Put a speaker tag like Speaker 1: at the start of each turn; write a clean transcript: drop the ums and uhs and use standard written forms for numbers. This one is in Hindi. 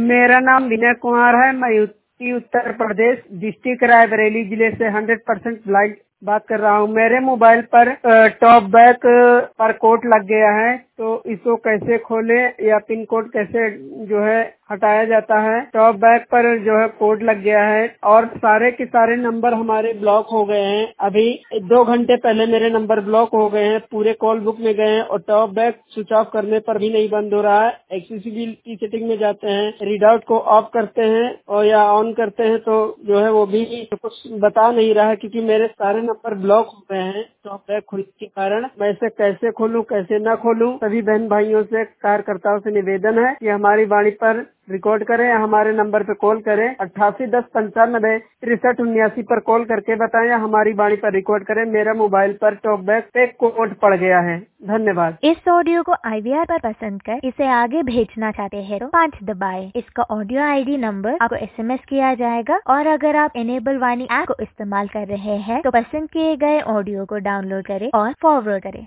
Speaker 1: मेरा नाम विनय कुमार है। मैं यूपी उत्तर प्रदेश डिस्ट्रिक्ट रायबरेली जिले से 100% ब्लाइंड बात कर रहा हूँ। मेरे मोबाइल पर टॉप बैक पर कोड लग गया है, तो इसको कैसे खोले या पिन कोड कैसे जो है हटाया जाता है। टॉप बैक पर जो है कोड लग गया है और सारे के सारे नंबर हमारे ब्लॉक हो गए हैं। अभी 2 घंटे पहले मेरे नंबर ब्लॉक हो गए हैं, पूरे कॉल बुक में गए हैं और टॉप बैक स्विच ऑफ करने पर भी नहीं बंद हो रहा है। एक्सेसिबिलिटी सेटिंग में जाते हैं, रीडआउट को ऑफ करते हैं और या ऑन करते हैं तो जो है वो भी कुछ बता नहीं रहा है, क्योंकि मेरे सारे नंबर ब्लॉक हो गए हैं टॉप बैक खुलने के कारण। मैं इसे कैसे खोलूं कैसे न खोलूं, सभी बहन भाइयों से कार्यकर्ताओं से निवेदन है कि हमारी वाणी पर रिकॉर्ड करें या हमारे नंबर पे कॉल करें 881095 6379 पर कॉल करके बताएं या हमारी वाणी पर रिकॉर्ड करें। मेरा मोबाइल पर टॉप बैक पे कोड पड़ गया है। धन्यवाद।
Speaker 2: इस ऑडियो को IVR पर पसंद कर इसे आगे भेजना चाहते हैं तो 5 दबाएं। इसका ऑडियो ID नंबर आपको SMS किया जाएगा और अगर आप इनेबल वाणी ऐप को इस्तेमाल कर रहे हैं तो पसंद किए गए ऑडियो को डाउनलोड करें और फॉरवर्ड करें।